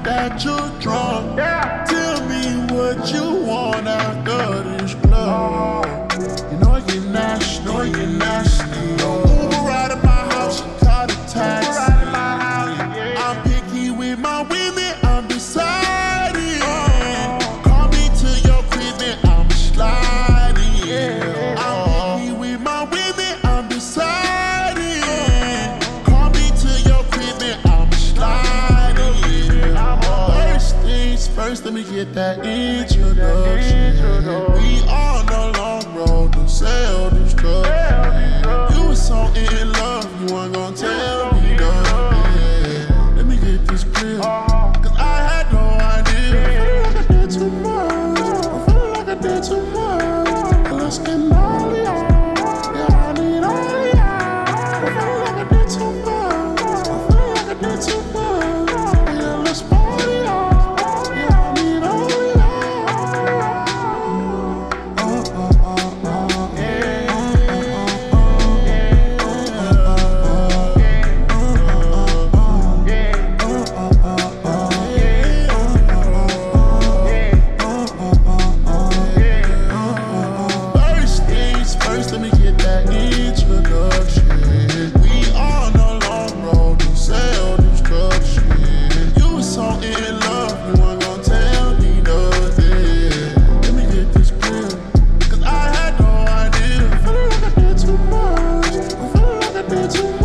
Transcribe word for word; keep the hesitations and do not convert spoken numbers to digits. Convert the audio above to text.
that you're drunk. Tell me what you want after this club. You know I get nasty, know I get nasty. Uber right at my house, call a taxi. I'm picky with my women, I'm deciding. Call me to your crib and I'm sliding. I'm picky with my women, I'm deciding. Call me to your crib and I'm sliding. First things first, let me get that introduction. We on a long road to self-destruction. You was so in love, you weren't gonna tell me nothing. Let me get this clear, cause I had no idea. I feel like I did too much, I feel like I did too much. Let's get all y'all, yeah, I need all y'all. I feel like I did too much, I feel like I did too much. Yeah, let's party y'all, yeah, I need all y'all. Oh, oh, oh, oh, yeah. First things first, let me get that introduction. We on a long road to self-destruction. You was so in love, you weren't gonna tell me nothing. Let me get this clear, cause I had no idea. I feel like I did too much, I feel like I did too much.